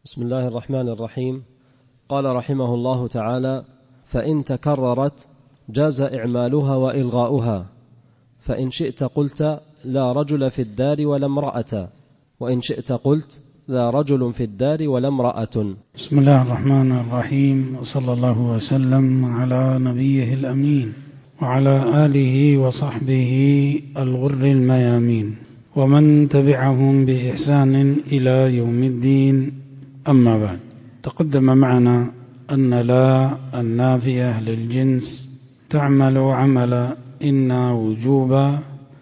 بسم الله الرحمن الرحيم. قال رحمه الله تعالى: فإن تكررت جاز إعمالها وإلغاؤها، فإن شئت قلت لا رجل في الدار ولا امرأة، وإن شئت قلت لا رجل في الدار ولا امرأة. بسم الله الرحمن الرحيم، وصلى الله وسلم على نبيه الأمين وعلى آله وصحبه الغر الميامين ومن تبعهم بإحسان إلى يوم الدين. أما بعد، تقدم معنا أن لا النافية للجنس تعمل عمل إن وجوبا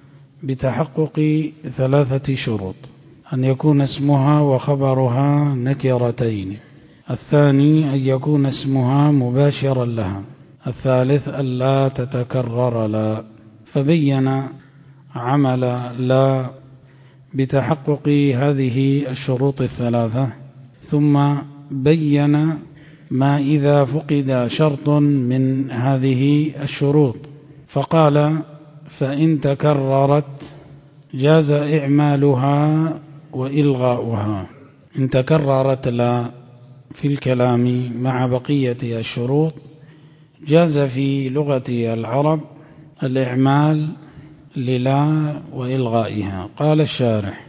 بتحقق 3 شروط: أن يكون اسمها وخبرها نكرتين، الثاني أن يكون اسمها مباشرا لها، الثالث ألا تتكرر لا. فبين عمل لا بتحقق هذه الشروط 3، ثم بين ما إذا فقد شرط من هذه الشروط، فقال: فإن تكررت جاز إعمالها وإلغاؤها. إن تكررت لا في الكلام مع بقية الشروط جاز في لغة العرب الإعمال للا وإلغائها. قال الشارح: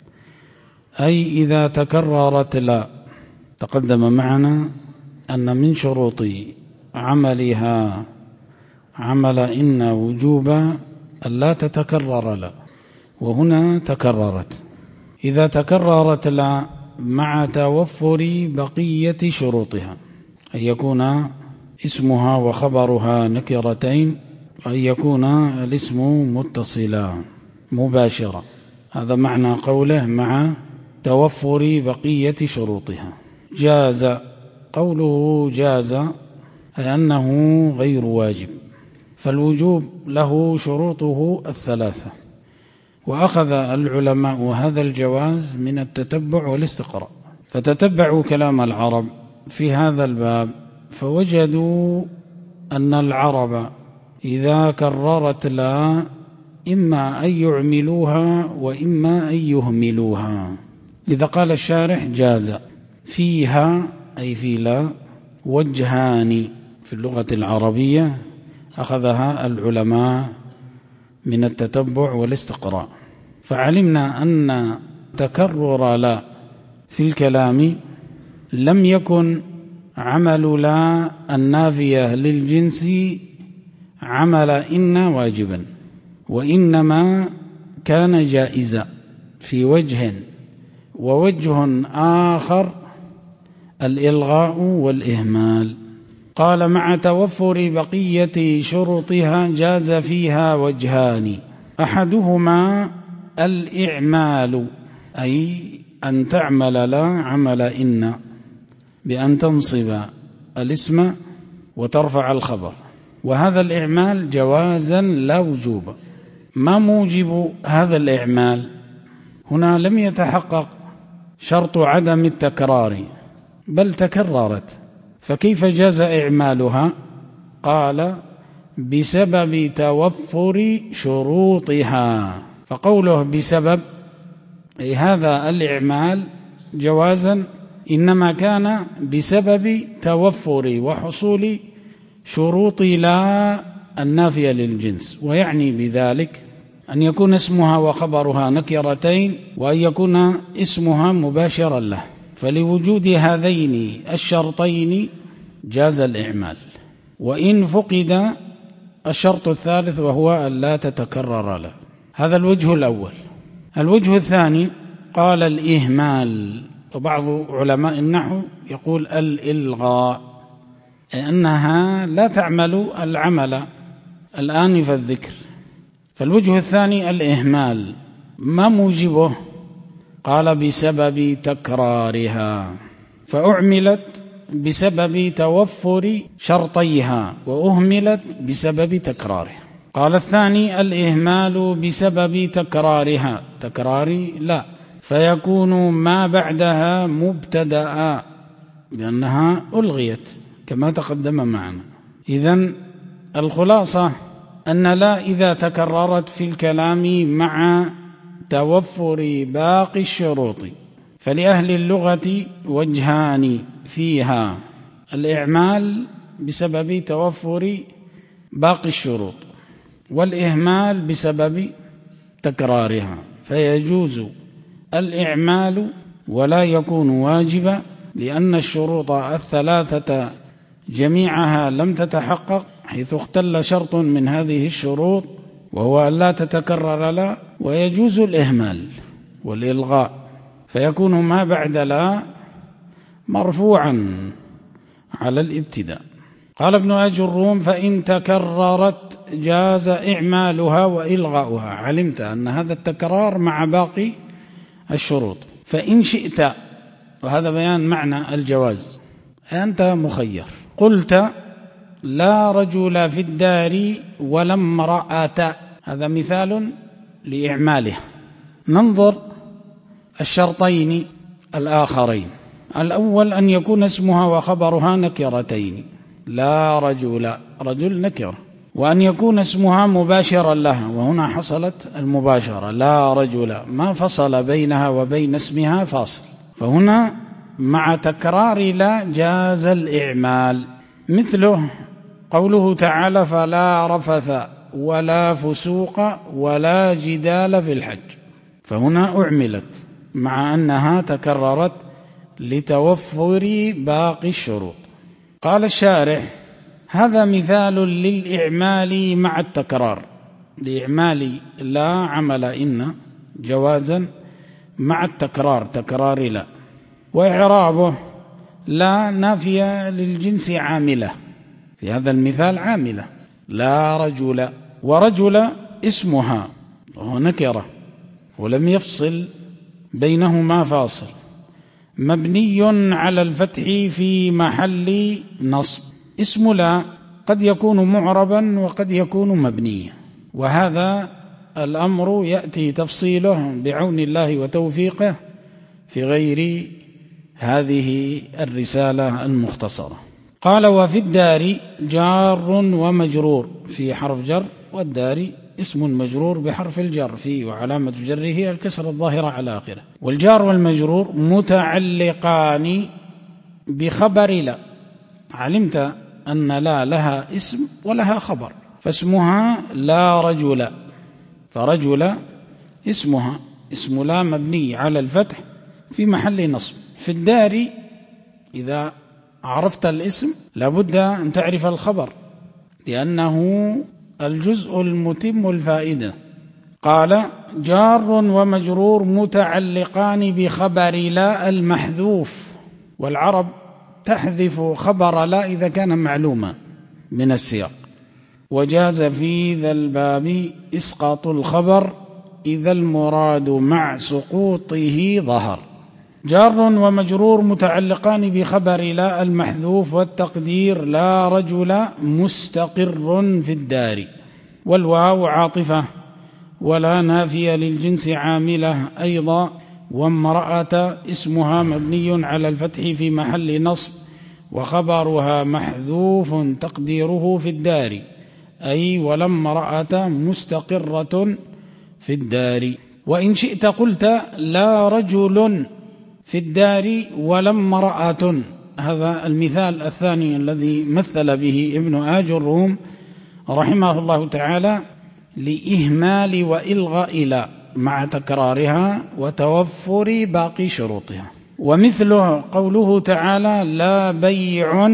أي إذا تكررت لا. تقدم معنا أن من شروط عملها عمل إن وجوبا ألا تتكرر لا، وهنا تكررت. إذا تكررت لا مع توفر بقية شروطها، أن يكون اسمها وخبرها نكرتين، وأن يكون الاسم متصلا مباشرا، هذا معنى قوله مع توفر بقية شروطها. جاز، قوله جاز أي أنه غير واجب، فالوجوب له شروطه 3. وأخذ العلماء هذا الجواز من التتبع والاستقراء، فتتبعوا كلام العرب في هذا الباب فوجدوا أن العرب إذا كررت لا إما أن يعملوها وإما أن يهملوها. لذا قال الشارح: جاز. فيها أي في لا وجهان في اللغة العربية أخذها العلماء من التتبع والاستقراء، فعلمنا أن تكرر لا في الكلام لم يكن عمل لا النافية للجنس عمل إن واجبا، وإنما كان جائزا في وجه، ووجه آخر الإلغاء والإهمال. قال: مع توفر بقية شروطها جاز فيها وجهان، أحدهما الإعمال، أي أن تعمل لا عمل إن بأن تنصب الاسم وترفع الخبر، وهذا الإعمال جوازا لا وجوبا. ما موجب هذا الإعمال؟ هنا لم يتحقق شرط عدم التكرار، بل تكررت، فكيف جاز إعمالها؟ قال: بسبب توفر شروطها. فقوله بسبب أي هذا الإعمال جوازا إنما كان بسبب توفر وحصول شروط لا النافية للجنس، ويعني بذلك أن يكون اسمها وخبرها نكرتين، وأن يكون اسمها مباشرا له، فلوجود هذين الشرطين جاز الإعمال. وإن فقد الشرط الثالث وهو أن لا تتكرر له. هذا الوجه الأول. الوجه الثاني قال الإهمال، وبعض علماء النحو يقول الإلغاء، أنها لا تعمل العمل الآنف الذكر. فالوجه الثاني الإهمال، ما موجبه؟ قال: بسبب تكرارها، فأعملت بسبب توفر شرطيها وأهملت بسبب تكرارها. قال الثاني الإهمال بسبب تكرارها، تكرار لا، فيكون ما بعدها مبتدأ لأنها ألغيت كما تقدم معنا. إذن الخلاصة أن لا إذا تكررت في الكلام مع توفر باقي الشروط فلأهل اللغة وجهان فيها: الإعمال بسبب توفر باقي الشروط، والإهمال بسبب تكرارها، فيجوز الإعمال ولا يكون واجبا لأن الشروط الثلاثة جميعها لم تتحقق، حيث اختل شرط من هذه الشروط وهو أن لا تتكرر لا، ويجوز الإهمال والإلغاء، فيكون ما بعد لا مرفوعا على الابتداء. قال ابن آجروم: فإن تكررت جاز إعمالها وإلغاؤها. علمت أن هذا التكرار مع باقي الشروط. فإن شئت، وهذا بيان معنى الجواز، أنت مخير. قلت: لا رجل في الدار ولا امرأة، هذا مثال لإعماله. ننظر الشرطين الآخرين. الأول أن يكون اسمها وخبرها نكرتين، لا رجل، رجل نكرة، وأن يكون اسمها مباشرا لها، وهنا حصلت المباشرة، لا رجل، ما فصل بينها وبين اسمها فاصل، فهنا مع تكرار لا جاز الإعمال. مثله قوله تعالى: فلا رفث ولا فسوق ولا جدال في الحج، فهنا أعملت مع أنها تكررت لتوفر باقي الشروط. قال الشارح: هذا مثال للإعمال مع التكرار، لإعمال لا عمل إن جوازا مع التكرار، تكرار لا. وإعرابه: لا نافية للجنس عاملة، في هذا المثال عاملة، لا رجل، ورجل اسمها وهو نكرة ولم يفصل بينهما فاصل، مبني على الفتح في محل نصب. اسم لا قد يكون معربا وقد يكون مبنيا، وهذا الأمر يأتي تفصيله بعون الله وتوفيقه في غير هذه الرسالة المختصرة. قال: وفي الدار جار ومجرور، في حرف جر، والدار اسم مجرور بحرف الجر فيه، وعلامة جره الكسر الظاهرة على آخره. والجار والمجرور متعلقان بخبر لا. علمت أن لا لها اسم ولها خبر، فاسمها لا رجل، فرجل اسمها، اسم لا مبني على الفتح في محل نصب. في الدار إذا عرفت الاسم لابد أن تعرف الخبر، لأنه الجزء المتم الفائدة. قال: جار ومجرور متعلقان بخبر لا المحذوف، والعرب تحذف خبر لا إذا كان معلوما من السياق. وجاز في ذا الباب إسقاط الخبر إذا المراد مع سقوطه ظهر. جار ومجرور متعلقان بخبر لا المحذوف، والتقدير لا رجل مستقر في الدار، والواو عاطفة، ولا نافية للجنس عاملة أيضا. وامرأة اسمها مبني على الفتح في محل نصب، وخبرها محذوف تقديره في الدار، أي ولا امرأة مستقرة في الدار. وإن شئت قلت: لا رجل في الدار ولا امرأة. هذا المثال الثاني الذي مثل به ابن آجروم رحمه الله تعالى لإهمال وإلغاء لا مع تكرارها وتوفر باقي شروطها. ومثله قوله تعالى: لا بيع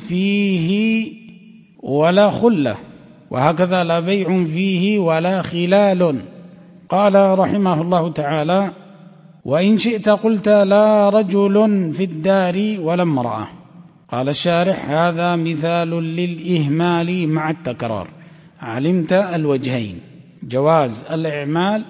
فيه ولا خلة، وهكذا لا بيع فيه ولا خلال. قال رحمه الله تعالى: وإن شئت قلت: لا رجل في الدار ولا امرأة. قال الشارح: هذا مثال للإهمال مع التكرار. علمت الوجهين، جواز الإعمال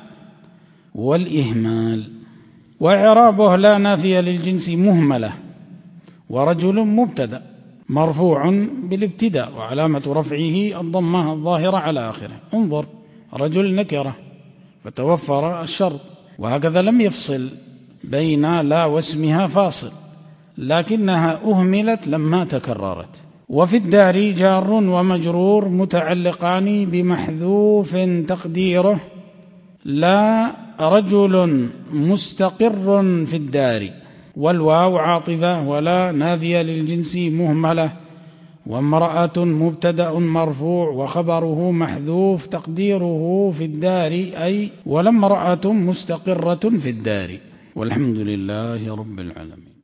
والإهمال. وإعرابه: لا نافية للجنس مهملة، ورجل مبتدأ مرفوع بالابتداء، وعلامة رفعه الضمة الظاهرة على آخره. انظر، رجل نكرة فتوفر الشرط، وهكذا لم يفصل بين لا واسمها فاصل، لكنها أهملت لما تكررت. وفي الدار جار ومجرور متعلقان بمحذوف تقديره لا رجل مستقر في الدار، والواو عاطفة ولا نافية للجنس مهملة، وامرأة مبتدأ مرفوع وخبره محذوف تقديره في الدار، أي ولا امرأة مستقرة في الدار. والحمد لله رب العالمين.